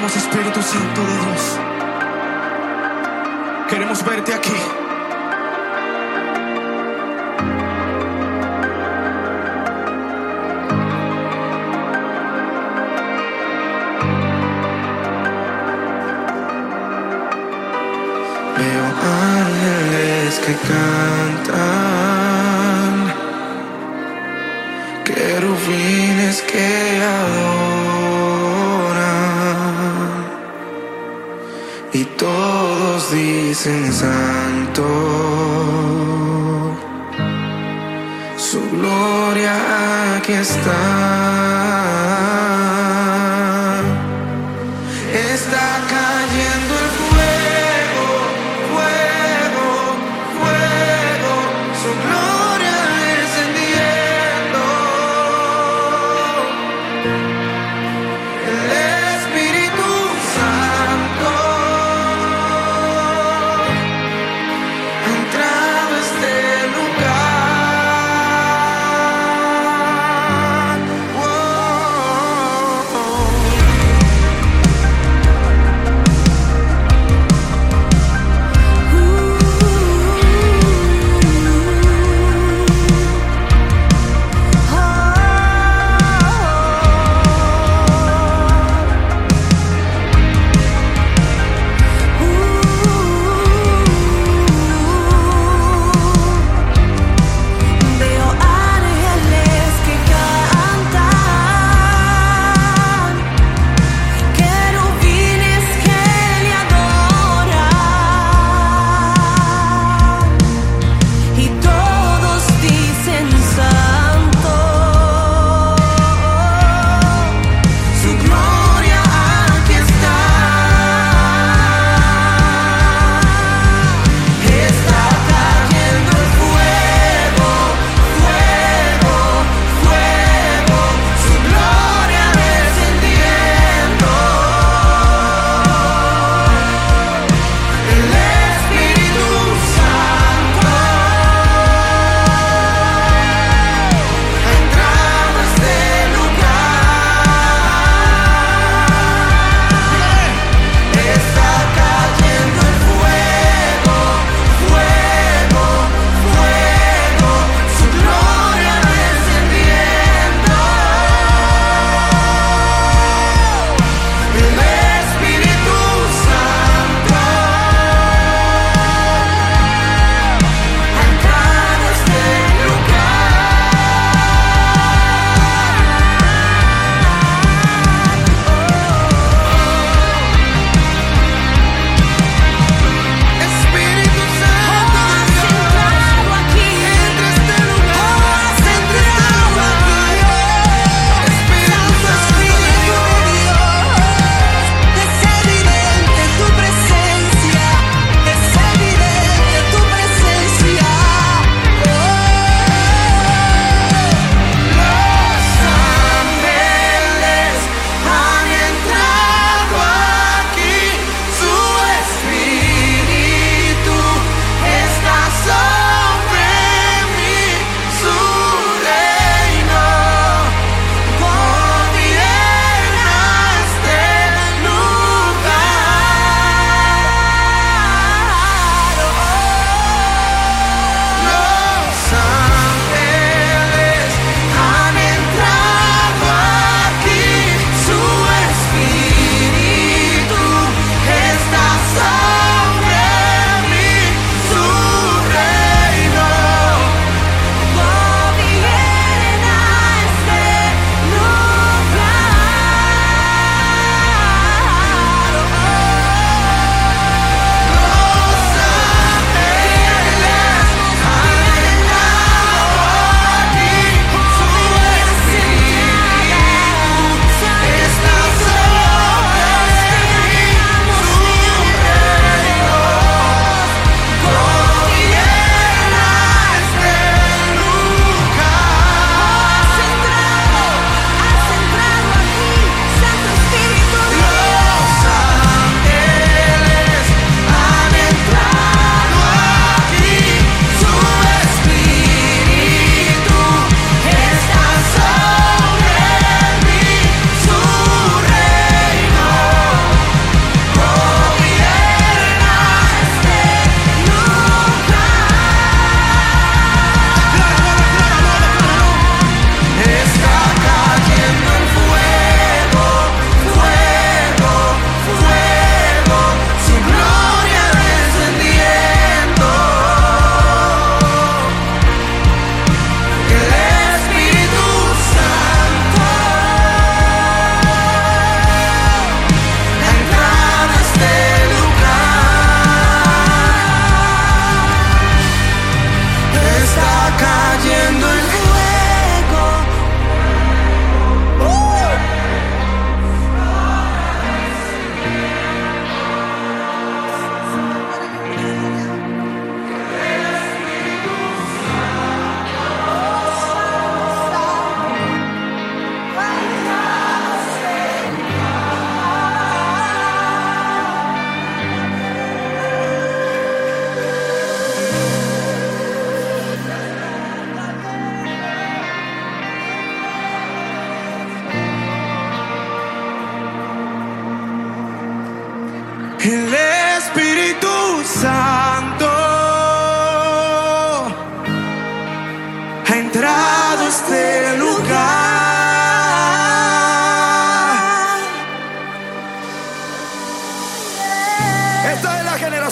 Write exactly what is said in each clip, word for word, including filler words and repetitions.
anhelamos, Espíritu Santo de Dios. Queremos verte aquí. Veo ángeles que cantan, querubines que adoran, y todos dicen santo, su gloria aquí está. Está cayendo el fuego, fuego, fuego, su gloria descendiendo. El Espíritu Santo ha entrado a este lugar. Oh.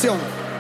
generación.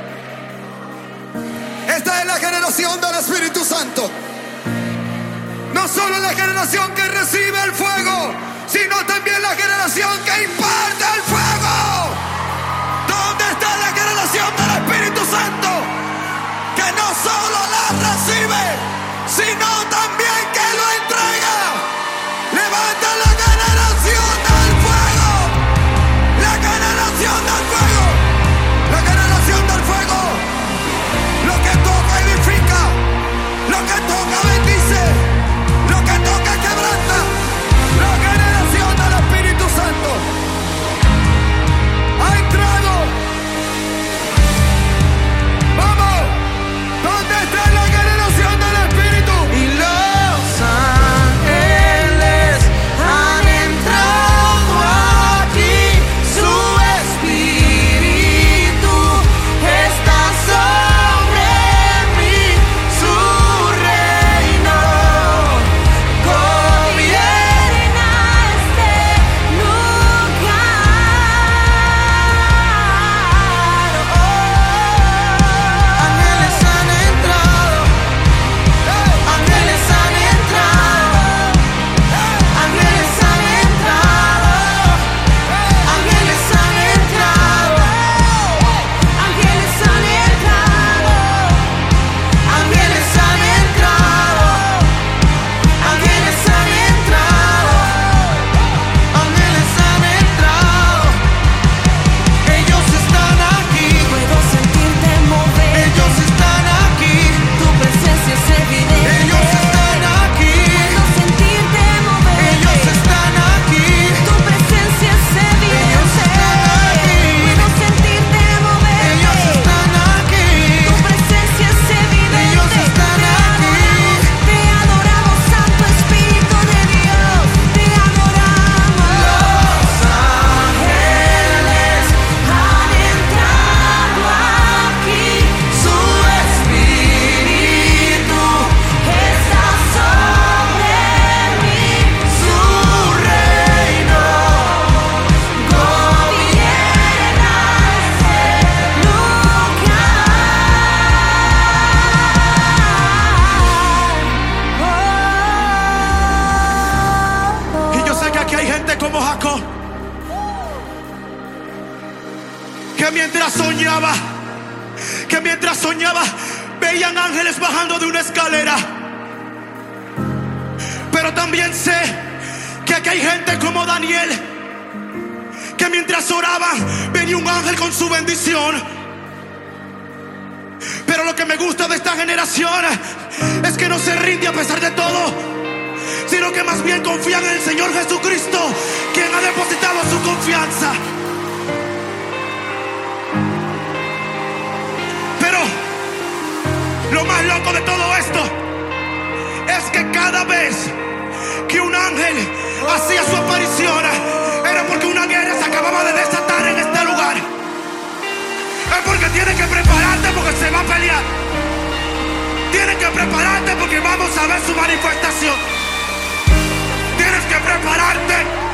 Esta es la generación del Espíritu Santo. No solo la generación que recibe el fuego, sino también la generación que imparte el fuego. ¿Dónde está la generación del Espíritu Santo? Que no solo la recibe, sino también que lo entrega. Levanta la generación del fuego. La generación del fuego. La generación del fuego. Lo que toca edifica. Lo que toca bendice. Lo que toca quebranta. La generación del Espíritu Santo ha entrado. Vamos. ¿Dónde está la generación del Espíritu? Y los ángeles han entrado aquí. Su espíritu está sobre mí. Su reino gobierna este lugar. Ángeles han entrado. Ángeles han entrado. Ángeles han entrado. Ángeles han entrado. Ángeles han entrado. Ángeles han entrado. Ángeles han entrado. Ángeles han entrado. Ellos están aquí. Puedo sentirte mover. Ellos están aquí. Tu presencia es evidente. Ellos están aquí. Puedo sentirte mover. Ellos están aquí. Tu presencia es evidente. Ellos están aquí. Puedo sentirte mover. Ellos están aquí. Tu presencia es evidente. Ellos están aquí. Te adoramos, Santo Espíritu de Dios. Te adoramos. Los ángeles han entrado aquí. Su espíritu está sobre mí. Su reino gobierna este lugar. Y yo sé que aquí hay gente como Jacob, que mientras soñaba, que mientras soñaba, veían ángeles bajando de una escalera. Pero también sé que aquí hay gente como Daniel, que mientras oraban, venía un ángel con su bendición. Pero lo que me gusta de esta generación es que no se rinde a pesar de todo, sino que más bien confían en el Señor Jesucristo, quien ha depositado su confianza. Pero lo más loco de todo esto es que cada vez que un ángel hacía su aparición, era porque una guerra se acababa de desatar en este lugar. Es porque tienes que prepararte, porque se va a pelear. Tienes que prepararte porque vamos a ver su manifestación. Tienes que prepararte.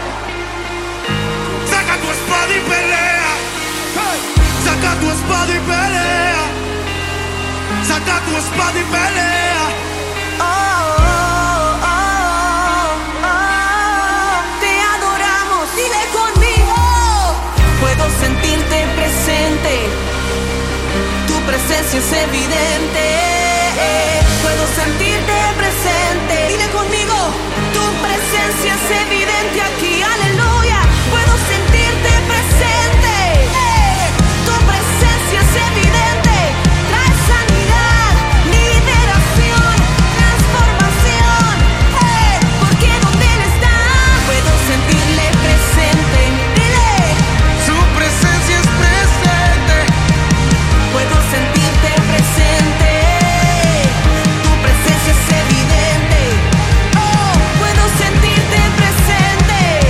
Saca tu espada y pelea. Saca tu espada y pelea. Saca tu espada y pelea. Oh, oh, oh, oh. Te adoramos. Dile conmigo. Puedo sentirte presente. Tu presencia es evidente. Puedo sentirte presente. Dile conmigo. Tu presencia es evidente aquí. Aleluya. Puedo sentirte presente. Tu presencia es evidente. Trae sanidad, liberación, transformación. Porque donde Él está, puedo sentirle presente. Dile. Su presencia es presente. Puedo sentirte presente. Tu presencia es evidente. Oh, puedo sentirte presente.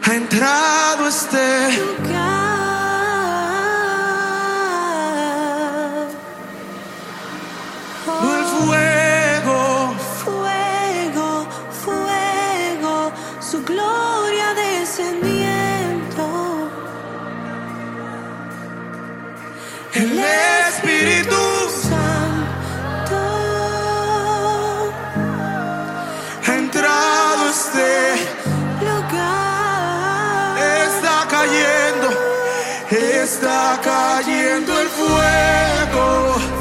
ha entrado este lugar. no el fuego, Fuego, fuego, su gloria descendiendo. el Espíritu Santo ha entrado este lugar. está cayendo, está cayendo el fuego.